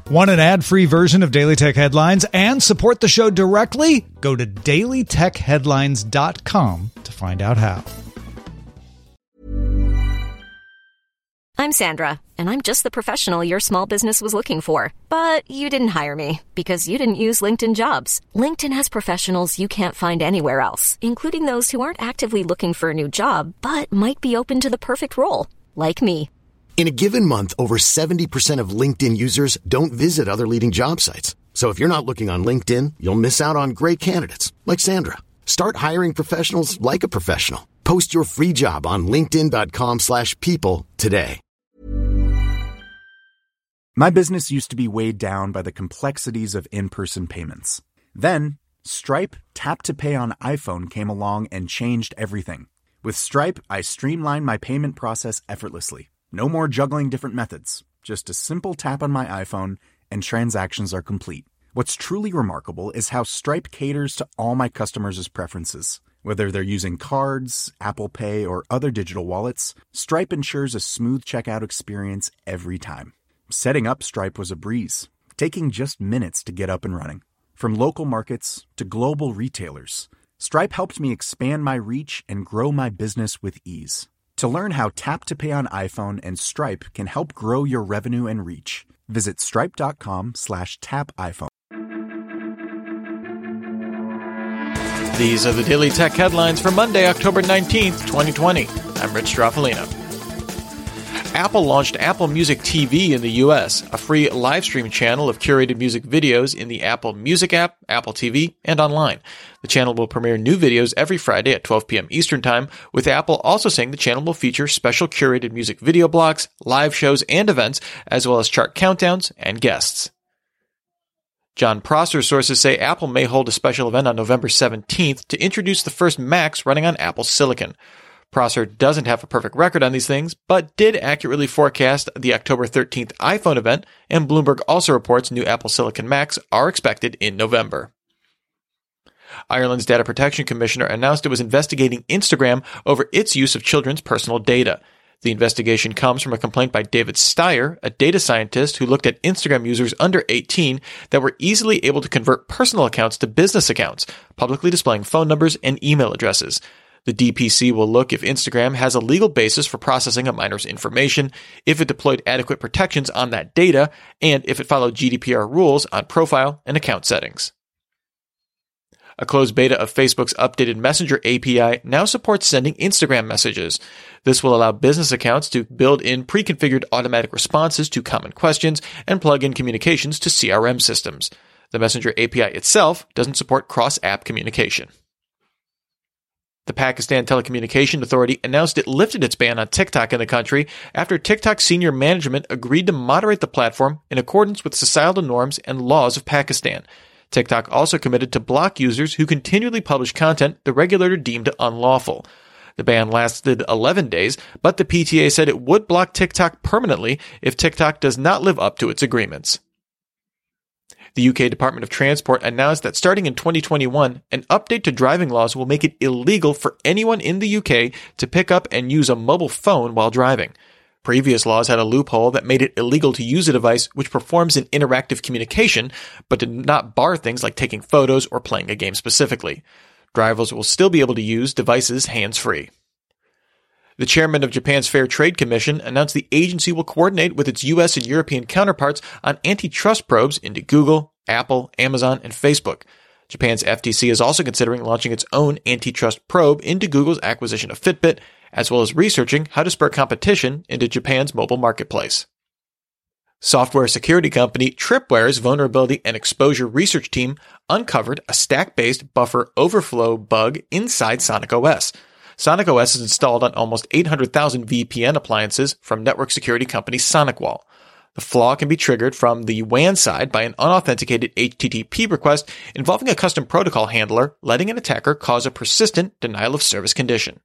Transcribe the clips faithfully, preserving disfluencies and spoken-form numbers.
Want an ad-free version of Daily Tech Headlines and support the show directly? Go to daily tech headlines dot com to find out how. I'm Sandra, and I'm just the professional your small business was looking for. But you didn't hire me because you didn't use LinkedIn Jobs. LinkedIn has professionals you can't find anywhere else, including those who aren't actively looking for a new job, but might be open to the perfect role, like me. In a given month, over seventy percent of LinkedIn users don't visit other leading job sites. So if you're not looking on LinkedIn, you'll miss out on great candidates like Sandra. Start hiring professionals like a professional. Post your free job on linkedin dot com slash people today. My business used to be weighed down by the complexities of in-person payments. Then, Stripe Tap to Pay on iPhone came along and changed everything. With Stripe, I streamlined my payment process effortlessly. No more juggling different methods. Just a simple tap on my iPhone and transactions are complete. What's truly remarkable is how Stripe caters to all my customers' preferences. Whether they're using cards, Apple Pay, or other digital wallets, Stripe ensures a smooth checkout experience every time. Setting up Stripe was a breeze, taking just minutes to get up and running. From local markets to global retailers, Stripe helped me expand my reach and grow my business with ease. To learn how Tap to Pay on iPhone and Stripe can help grow your revenue and reach, visit stripe.com slash tap iPhone. These are the Daily Tech Headlines for Monday, October nineteenth, twenty twenty. I'm Rich Stroffolino. Apple launched Apple Music T V in the U S, a free live stream channel of curated music videos in the Apple Music app, Apple T V, and online. The channel will premiere new videos every Friday at twelve p.m. Eastern Time, with Apple also saying the channel will feature special curated music video blocks, live shows, and events, as well as chart countdowns and guests. Jon Prosser sources say Apple may hold a special event on November seventeenth to introduce the first Macs running on Apple Silicon. Prosser doesn't have a perfect record on these things, but did accurately forecast the October thirteenth iPhone event, and Bloomberg also reports new Apple Silicon Macs are expected in November. Ireland's Data Protection Commissioner announced it was investigating Instagram over its use of children's personal data. The investigation comes from a complaint by David Steyer, a data scientist who looked at Instagram users under eighteen that were easily able to convert personal accounts to business accounts, publicly displaying phone numbers and email addresses. The D P C will look if Instagram has a legal basis for processing a minor's information, if it deployed adequate protections on that data, and if it followed G D P R rules on profile and account settings. A closed beta of Facebook's updated Messenger A P I now supports sending Instagram messages. This will allow business accounts to build in pre-configured automatic responses to common questions and plug in communications to C R M systems. The Messenger A P I itself doesn't support cross-app communication. The Pakistan Telecommunication Authority announced it lifted its ban on TikTok in the country after TikTok senior management agreed to moderate the platform in accordance with societal norms and laws of Pakistan. TikTok also committed to block users who continually publish content the regulator deemed unlawful. The ban lasted eleven days, but the P T A said it would block TikTok permanently if TikTok does not live up to its agreements. The U K Department of Transport announced that starting in twenty twenty-one, an update to driving laws will make it illegal for anyone in the U K to pick up and use a mobile phone while driving. Previous laws had a loophole that made it illegal to use a device which performs an interactive communication, but did not bar things like taking photos or playing a game specifically. Drivers will still be able to use devices hands-free. The chairman of Japan's Fair Trade Commission announced the agency will coordinate with its U S and European counterparts on antitrust probes into Google, Apple, Amazon, and Facebook. Japan's F T C is also considering launching its own antitrust probe into Google's acquisition of Fitbit, as well as researching how to spur competition into Japan's mobile marketplace. Software security company Tripware's vulnerability and exposure research team uncovered a stack-based buffer overflow bug inside SonicOS. SonicOS is installed on almost eight hundred thousand V P N appliances from network security company SonicWall. The flaw can be triggered from the W A N side by an unauthenticated H T T P request involving a custom protocol handler, letting an attacker cause a persistent denial of service condition.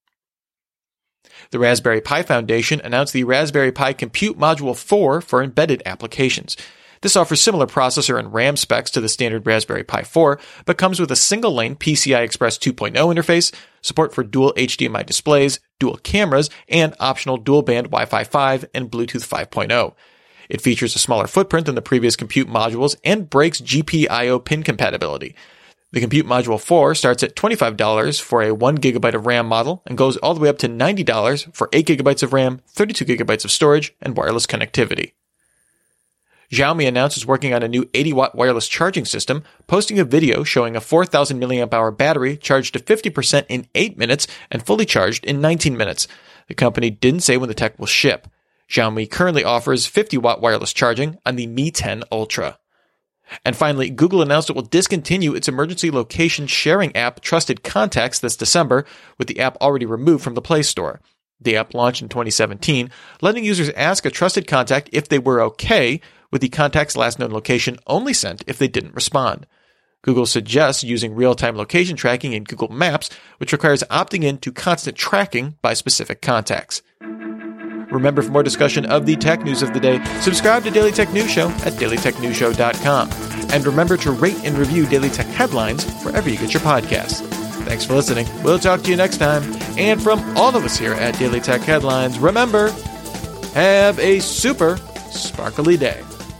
The Raspberry Pi Foundation announced the Raspberry Pi Compute Module four for embedded applications. This offers similar processor and RAM specs to the standard Raspberry Pi four, but comes with a single-lane P C I Express two point oh interface, support for dual H D M I displays, dual cameras, and optional dual-band Wi-Fi five and Bluetooth five point oh. It features a smaller footprint than the previous compute modules and breaks G P I O pin compatibility. The Compute Module four starts at twenty-five dollars for a one gigabyte of RAM model and goes all the way up to ninety dollars for eight gigabytes of RAM, thirty-two gigabytes of storage, and wireless connectivity. Xiaomi announced it's working on a new eighty watt wireless charging system, posting a video showing a four thousand milliamp hour battery charged to fifty percent in eight minutes and fully charged in nineteen minutes. The company didn't say when the tech will ship. Xiaomi currently offers fifty watt wireless charging on the Mi ten Ultra. And finally, Google announced it will discontinue its emergency location sharing app Trusted Contacts this December, with the app already removed from the Play Store. The app launched in twenty seventeen, letting users ask a trusted contact if they were okay, with the contact's last known location only sent if they didn't respond. Google suggests using real-time location tracking in Google Maps, which requires opting in to constant tracking by specific contacts. Remember, for more discussion of the tech news of the day, subscribe to Daily Tech News Show at daily tech news show dot com. And remember to rate and review Daily Tech Headlines wherever you get your podcasts. Thanks for listening. We'll talk to you next time. And from all of us here at Daily Tech Headlines, remember, have a super sparkly day.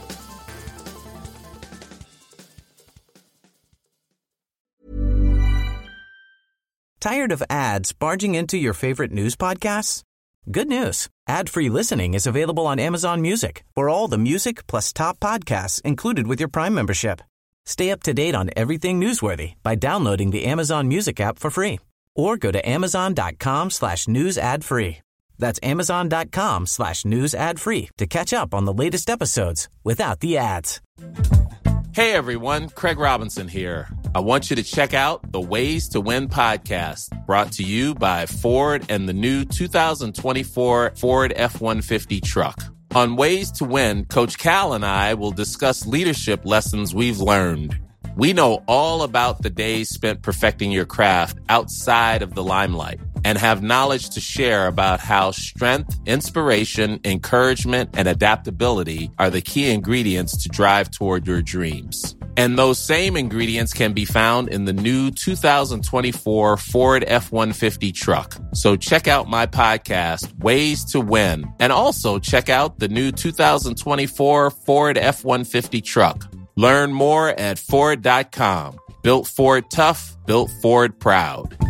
Tired of ads barging into your favorite news podcasts? Good news. Ad-free listening is available on Amazon Music for all the music plus top podcasts included with your Prime membership. Stay up to date on everything newsworthy by downloading the Amazon Music app for free or go to amazon.com slash news ad free. That's amazon.com slash news ad free to catch up on the latest episodes without the ads. Hey everyone, Craig Robinson here. I want you to check out the Ways to Win podcast, brought to you by Ford and the new two thousand twenty-four Ford F one fifty truck. On Ways to Win, Coach Cal and I will discuss leadership lessons we've learned. We know all about the days spent perfecting your craft outside of the limelight and have knowledge to share about how strength, inspiration, encouragement, and adaptability are the key ingredients to drive toward your dreams. And those same ingredients can be found in the new two thousand twenty-four Ford F one fifty truck. So check out my podcast, Ways to Win, and also check out the new two thousand twenty-four Ford F one fifty truck. Learn more at Ford dot com. Built Ford tough, built Ford proud.